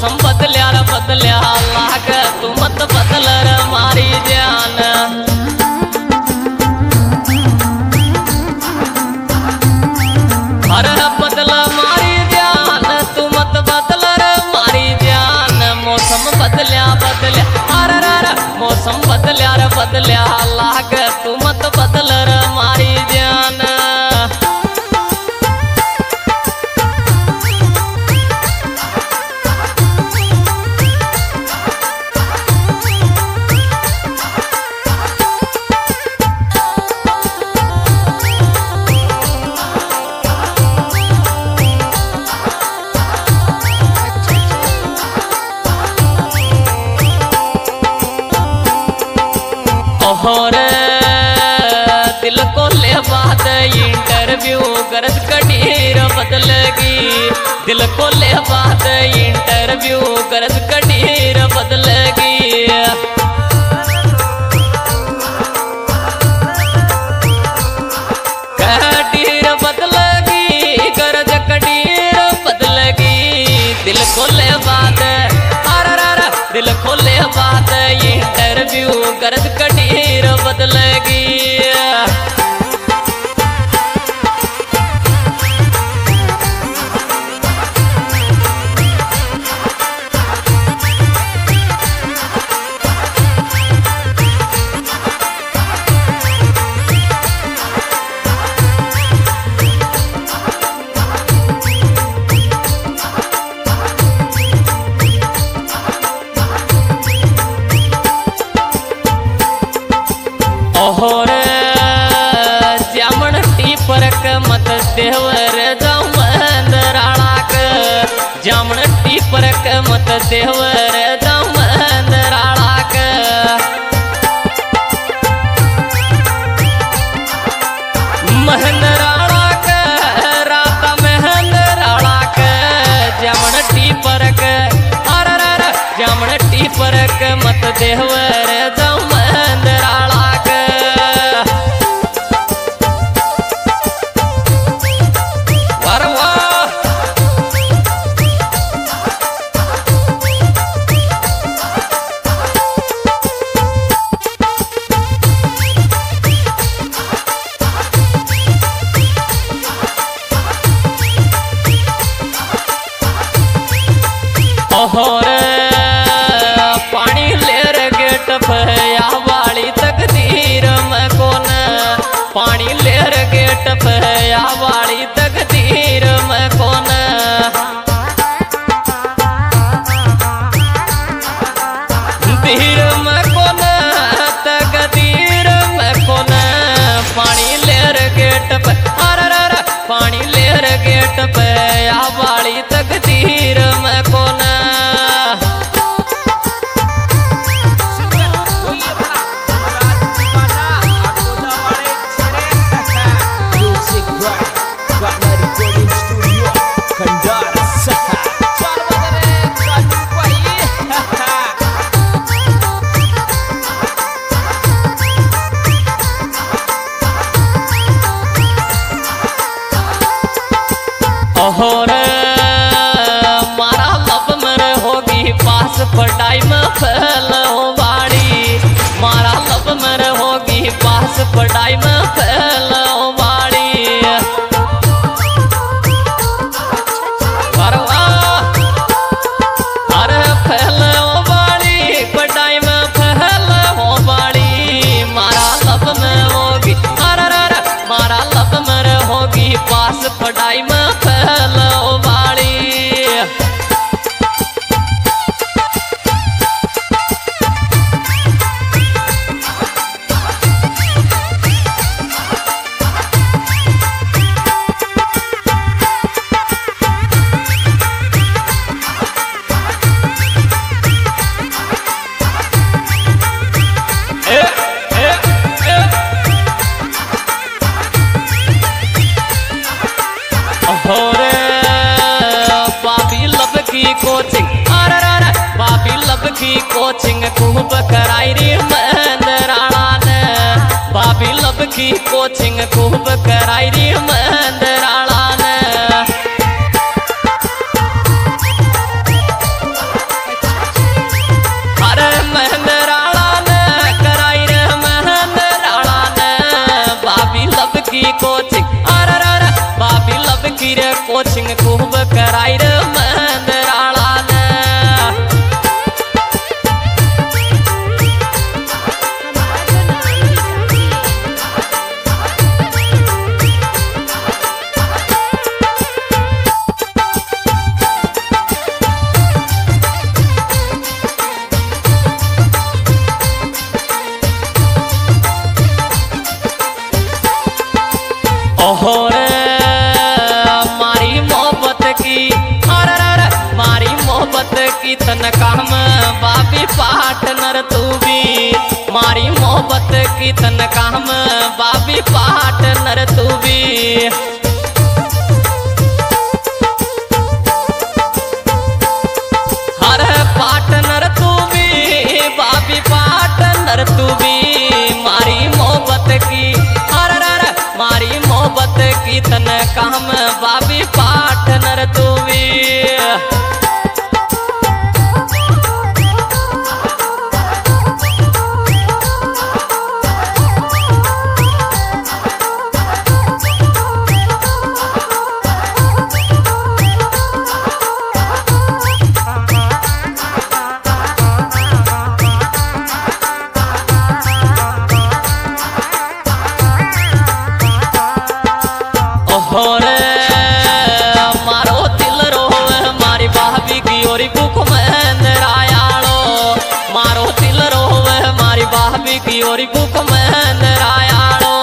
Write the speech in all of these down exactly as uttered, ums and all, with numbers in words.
मौसम बदल्या रे बदल्या लाग तू मत बदल रे मारी जान अरे बदल मारी जान तू मत बदल रे मारी जान मौसम बदल्या बदल्या अरे रे मौसम बदल्या रे बदल्या लाग तू मत बदल रे मारी जान और दिल को ले बात इंटरव्यू गरज कटीर बदलगी दिल को ले बात इंटरव्यू गरज कटीर बदलगी कटीर बदलगी गरज कटीर बदलगी दिल को ले बात दिल खोले बात इंटरव्यू गरज कटीर बदलगी और जामन टी परक मत देवर जाऊं मंदराड़ाक जामन टी परक मत देवर जाऊं मंदराड़ाक महंदराड़ाक राता महंदराड़ाक जामन टी परक अरे रे जामन टी परक मत देवर जाऊं मंदराड़ाक और पानी लेर गेट भया वाली तकदीर में कौन पानी लेर गेट भया वाली तकदीर में कौन धीर में कौन तकदीर में कौन पानी लेर गेट पे अरे पानी लेर गेट भया वाली तकदीर में कौन और मारा लब मर होगी पास पढ़ाई में फैल हो बाड़ी मारा लब मर होगी पास पढ़ाई में फैल हो बाड़ी अरे फैल हो बाड़ी पढ़ाई में फैल हो बाड़ी मारा लब में होगी अरे मारा लब मर होगी पास पढ़ाई में फैल हो बाड़ी और बाबी लब की कोचिंग अरे रे बाबी लब की कोचिंग खूब कराई रे मंदराड़ा ने बाबी लब की कोचिंग खूब कराई रे मंदराड़ा ने की तन काम बाबी पार्टनर तू भी मारी मोहब्बत की तन काम बाबी पार्टनर तू भी हर पार्टनर तू भी बाबी पार्टनर तू भी मारी मोहब्बत की हर हर मारी मोहब्बत की तन काम बाबी पार्टनर तू भी और मारो दिल रोवे मारी भाभी की ओरी कुक मंदरायालो मारो दिल रोवे मारी भाभी की ओरी कुक मंदरायालो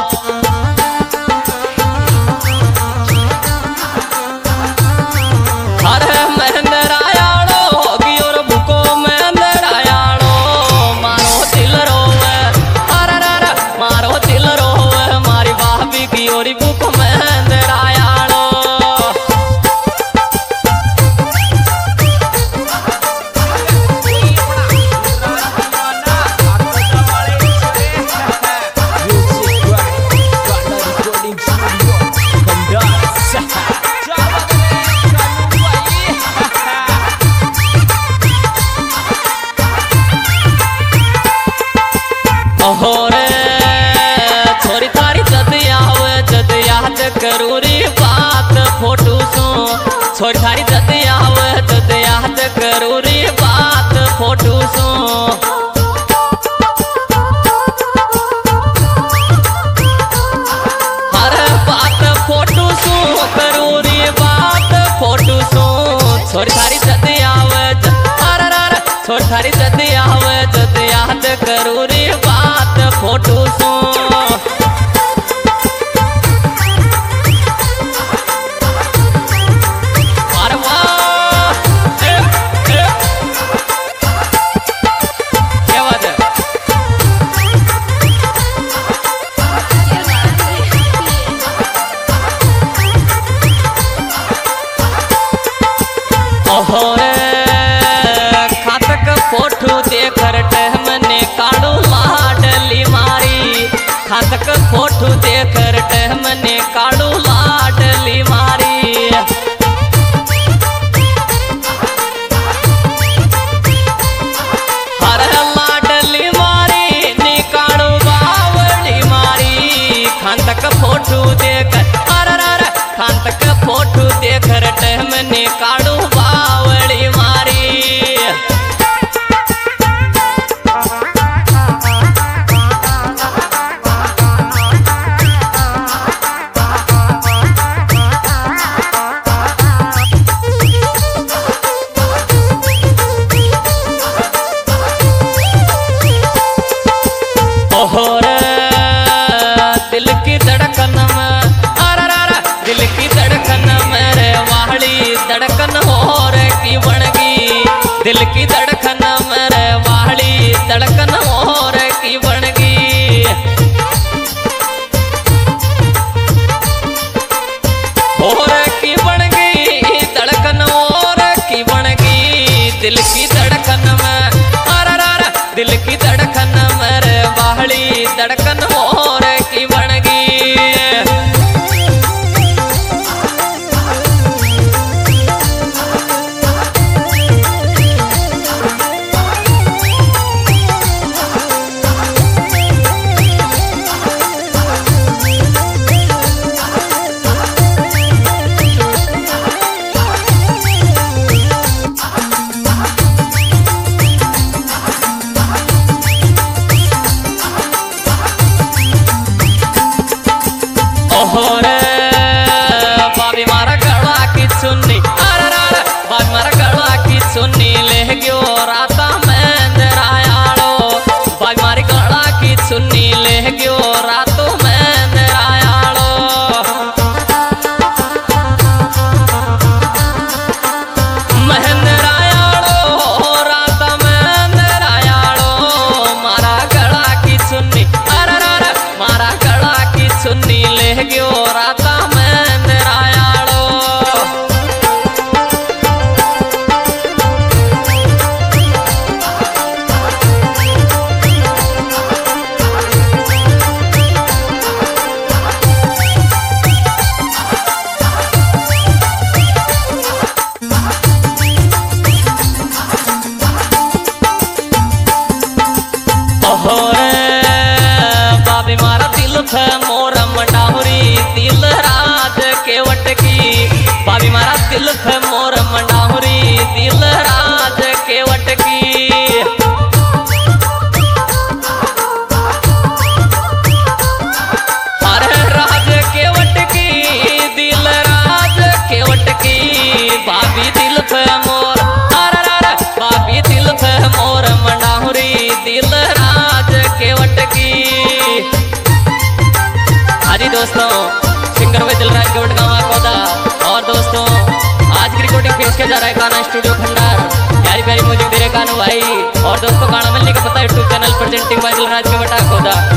हर मंदरायालो होगी और बुको मंदरायालो मारो दिल रोवे हर हर मारो दिल रोवे मारी भाभी की ओरी कुक छोरी थारी जद आवे जद याद करूरी बात फोटो सो छोरी थारी जद आवे जद याद करूरी बात फोटो सो हर बात फोटो सो करूरी बात फोटो सो छोरी थारी जद आवे हर हर छोरी थारी जद आवे जद याद करूरी बात फोटो सो खातक फोटो देखर टहमने काड़ू लाडली मारी खातक फोटो देखर टहमने काड़ू लाडली मारी हर लाडली मारी नी काड़ू बावड़ी मारी खातक फोटो देखर हर हर खातक फोटो देखर टहमने काड़ू बावड़ी मारी और दिल की धड़कन में अरे अरे दिल की धड़कन मेरे वाली धड़कन और की बनगी दिल की धड़कन मेरे वाली धड़कन और की बनगी और की बनगी धड़कन और की बनगी दिल की धड़कन में अरे अरे दिल की धड़कन मेरे वाली धड़कन और की बनगी जी दोस्तों सिंगर भाई दिलराज गवट गाँव कोदा। और दोस्तों आज की रिकॉर्डिंग पेश किया जा रहा है गाना स्टूडियो खंडार, प्यारी प्यारी म्यूजिक दे रहे कानू भाई। और दोस्तों गाना मिलने का पता YouTube channel presenting by Dilraj गवट कोदा।